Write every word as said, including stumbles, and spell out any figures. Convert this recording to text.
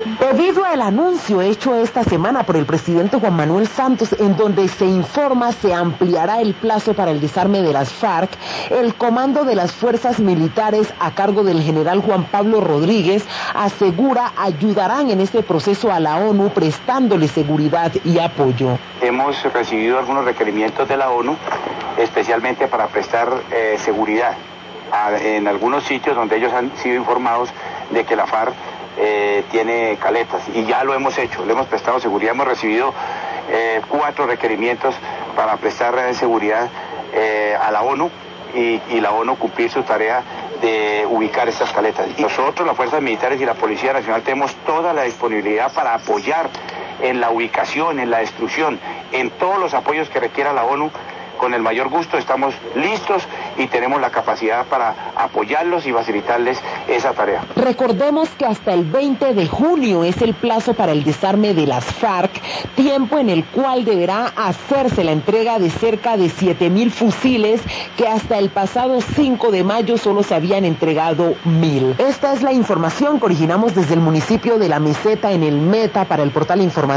Debido al anuncio hecho esta semana por el presidente Juan Manuel Santos, en donde se informa se ampliará el plazo para el desarme de las FARC, el comando de las fuerzas militares a cargo del general Juan Pablo Rodríguez asegura ayudarán en este proceso a la ONU prestándole seguridad y apoyo. Hemos recibido algunos requerimientos de la ONU, especialmente para prestar eh, seguridad a, en algunos sitios donde ellos han sido informados de que la FARC Eh, tiene caletas, y ya lo hemos hecho, le hemos prestado seguridad, hemos recibido eh, cuatro requerimientos para prestar eh, seguridad eh, a la ONU y, y la ONU cumplir su tarea de ubicar estas caletas. Y nosotros, las fuerzas militares y la Policía Nacional, tenemos toda la disponibilidad para apoyar en la ubicación, en la destrucción, en todos los apoyos que requiera la ONU. Con el mayor gusto estamos listos y tenemos la capacidad para apoyarlos y facilitarles esa tarea. Recordemos que hasta el veinte de junio es el plazo para el desarme de las FARC, tiempo en el cual deberá hacerse la entrega de cerca de siete mil fusiles que hasta el pasado cinco de mayo solo se habían entregado mil. Esta es la información que originamos desde el municipio de La Meseta en el Meta para el portal informativo.